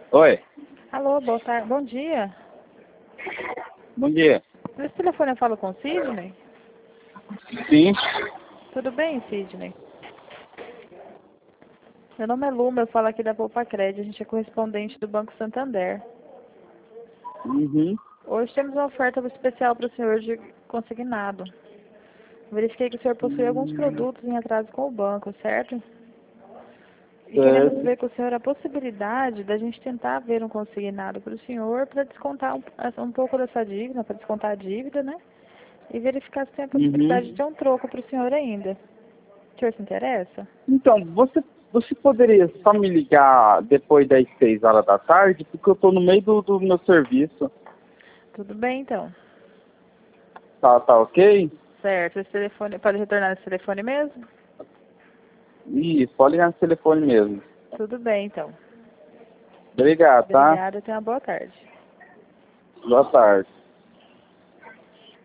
Oi, Alô, boa tarde. Bom dia. bom dia. Nesse telefone eu falo com o Sidney? Sim, Tudo bem, Sidney? Meu nome é Luma, eu falo aqui da Poupa Crédito. A gente é correspondente do Banco Santander. uhum. Hoje temos uma oferta especial para o senhor de consignado. Verifiquei que o senhor possui alguns produtos em atraso com o banco, certo? E queremos Certo. ver com o senhor a possibilidade da gente tentar ver um consignado para o senhor para descontar um pouco dessa dívida, para descontar a dívida, né? E verificar se tem a possibilidade de Uhum. ter um troco para o senhor ainda. O senhor se interessa? Então, você poderia só me ligar depois das 6 horas da tarde, porque eu estou no meio do meu serviço. Tudo bem, então. Tá ok? Certo. Esse telefone, pode retornar esse telefone mesmo? Isso, pode ligar no telefone mesmo. Tudo bem, então. Obrigado, tá? Obrigada e tenha uma boa tarde. Boa tarde.